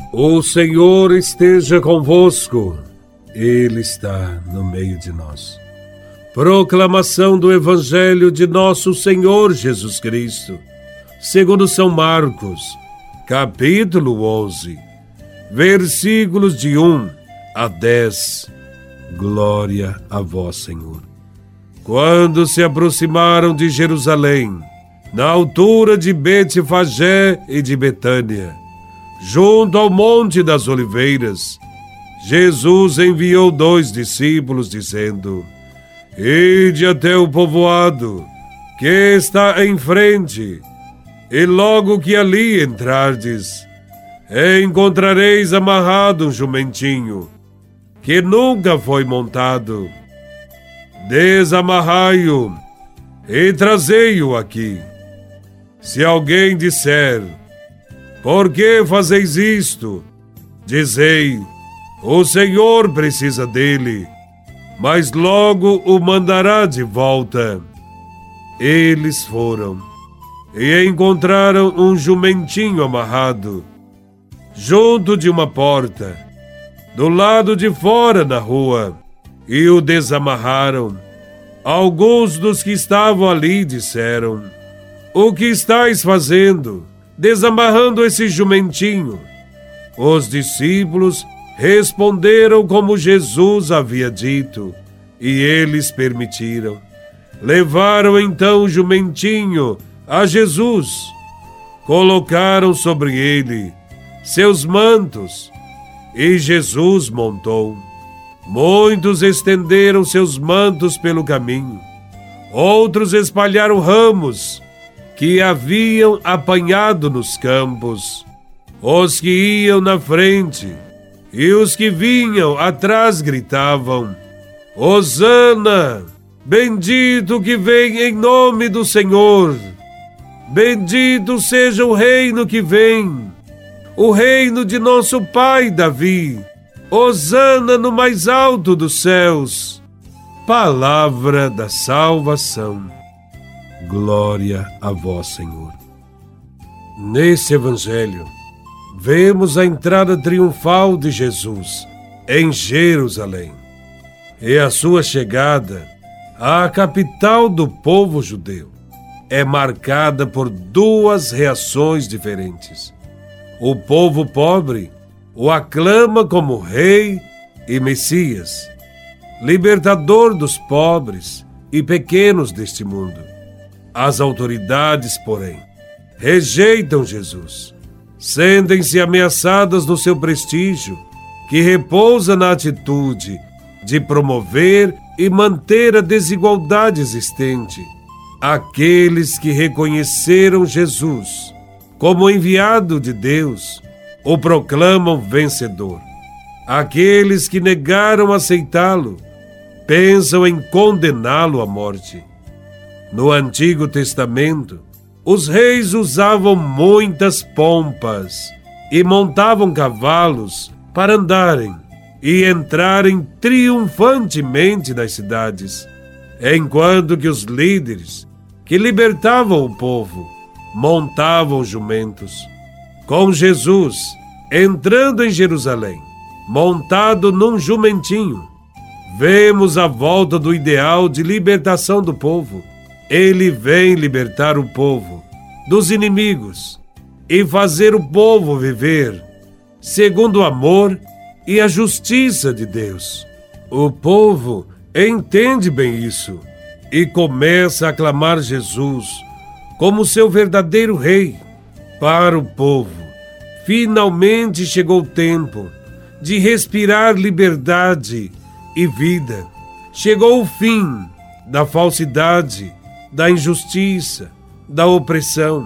O Senhor esteja convosco, Ele está no meio de nós. Proclamação do Evangelho de nosso Senhor Jesus Cristo, segundo São Marcos, capítulo 11, versículos de 1 a 10. Glória a vós, Senhor. Quando se aproximaram de Jerusalém, na altura de Betfagé e de Betânia, junto ao Monte das Oliveiras, Jesus enviou 2 discípulos, dizendo: Ide até o povoado que está em frente, e logo que ali entrardes, encontrareis amarrado um jumentinho, que nunca foi montado. Desamarrai-o e trazei-o aqui. Se alguém disser: Por que fazeis isto? Dizei: O Senhor precisa dele, mas logo o mandará de volta. Eles foram e encontraram um jumentinho amarrado, junto de uma porta, do lado de fora na rua, e o desamarraram. Alguns dos que estavam ali disseram: O que estáis fazendo, desamarrando esse jumentinho? Os discípulos responderam como Jesus havia dito, e eles permitiram. Levaram então o jumentinho a Jesus, colocaram sobre ele seus mantos, e Jesus montou. Muitos estenderam seus mantos pelo caminho, outros espalharam ramos que haviam apanhado nos campos. Os que iam na frente e os que vinham atrás gritavam: Hosana! Bendito que vem em nome do Senhor! Bendito seja o reino que vem, o reino de nosso pai Davi! Hosana no mais alto dos céus! Palavra da salvação. Glória a vós, Senhor. Nesse Evangelho, vemos a entrada triunfal de Jesus em Jerusalém e a sua chegada à capital do povo judeu é marcada por 2 reações diferentes. O povo pobre o aclama como rei e Messias, libertador dos pobres e pequenos deste mundo. As autoridades, porém, rejeitam Jesus. Sentem-se ameaçadas no seu prestígio, que repousa na atitude de promover e manter a desigualdade existente. Aqueles que reconheceram Jesus como enviado de Deus o proclamam vencedor. Aqueles que negaram aceitá-lo pensam em condená-lo à morte. No Antigo Testamento, os reis usavam muitas pompas e montavam cavalos para andarem e entrarem triunfantemente nas cidades, enquanto que os líderes que libertavam o povo montavam jumentos. Com Jesus entrando em Jerusalém, montado num jumentinho, vemos a volta do ideal de libertação do povo. Ele vem libertar o povo dos inimigos e fazer o povo viver segundo o amor e a justiça de Deus. O povo entende bem isso e começa a aclamar Jesus como seu verdadeiro rei. Para o povo, finalmente chegou o tempo de respirar liberdade e vida. Chegou o fim da falsidade, da injustiça, da opressão.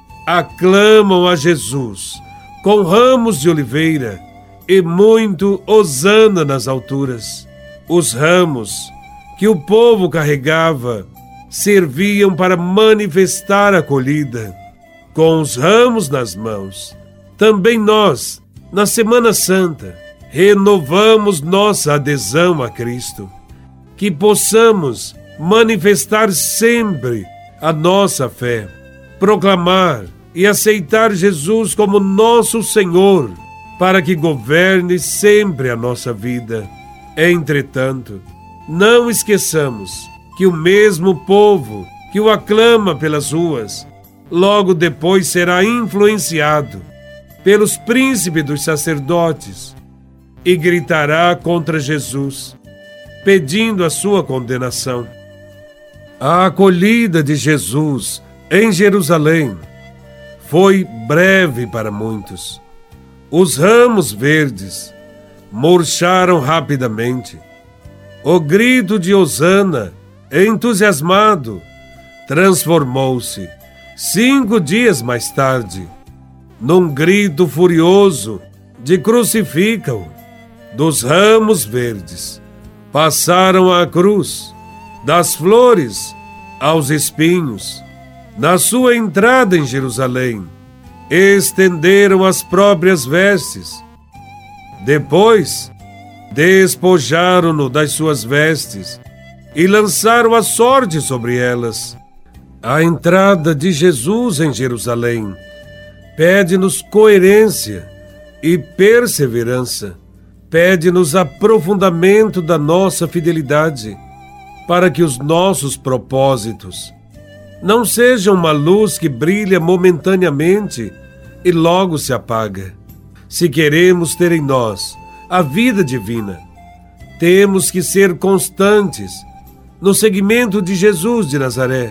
Aclamam a Jesus com ramos de oliveira e muito hosana nas alturas. Os ramos que o povo carregava serviam para manifestar a acolhida. Com os ramos nas mãos, também nós, na Semana Santa, renovamos nossa adesão a Cristo. Que possamos manifestar sempre a nossa fé, proclamar e aceitar Jesus como nosso Senhor para que governe sempre a nossa vida. Entretanto, não esqueçamos que o mesmo povo que o aclama pelas ruas, logo depois será influenciado pelos príncipes dos sacerdotes e gritará contra Jesus, pedindo a sua condenação. A acolhida de Jesus em Jerusalém foi breve para muitos. Os ramos verdes murcharam rapidamente. O grito de Hosana, entusiasmado, transformou-se, 5 dias mais tarde, num grito furioso de crucifica-o. Dos ramos verdes passaram à cruz, das flores aos espinhos. Na sua entrada em Jerusalém, estenderam as próprias vestes. Depois, despojaram-no das suas vestes e lançaram a sorte sobre elas. A entrada de Jesus em Jerusalém pede-nos coerência e perseverança, pede-nos aprofundamento da nossa fidelidade, para que os nossos propósitos não sejam uma luz que brilha momentaneamente e logo se apaga. Se queremos ter em nós a vida divina, temos que ser constantes no seguimento de Jesus de Nazaré.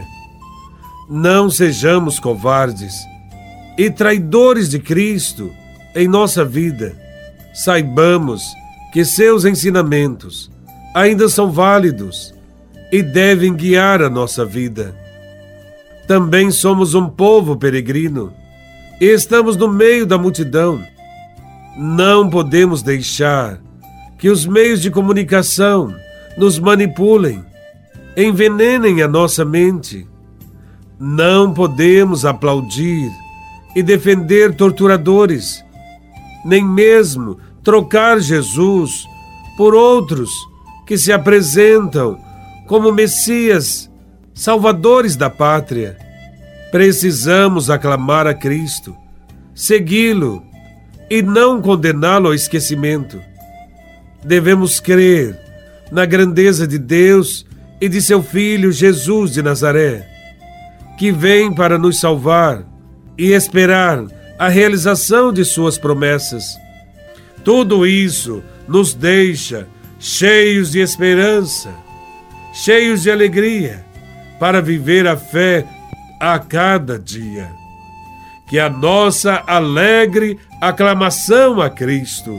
Não sejamos covardes e traidores de Cristo em nossa vida. Saibamos que seus ensinamentos ainda são válidos e devem guiar a nossa vida. Também somos um povo peregrino e estamos no meio da multidão. Não podemos deixar que os meios de comunicação nos manipulem, envenenem a nossa mente. Não podemos aplaudir e defender torturadores, nem mesmo trocar Jesus por outros que se apresentam como Messias, salvadores da pátria. Precisamos aclamar a Cristo, segui-lo e não condená-lo ao esquecimento. Devemos crer na grandeza de Deus e de seu Filho Jesus de Nazaré, que vem para nos salvar, e esperar a realização de suas promessas. Tudo isso nos deixa cheios de esperança, cheios de alegria, para viver a fé a cada dia. Que a nossa alegre aclamação a Cristo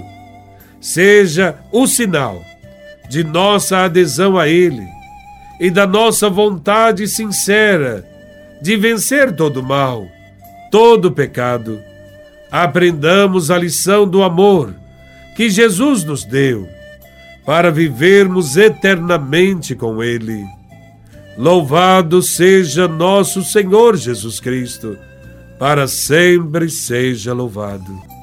seja o sinal de nossa adesão a Ele e da nossa vontade sincera de vencer todo mal, todo pecado. Aprendamos a lição do amor que Jesus nos deu para vivermos eternamente com Ele. Louvado seja nosso Senhor Jesus Cristo, para sempre seja louvado.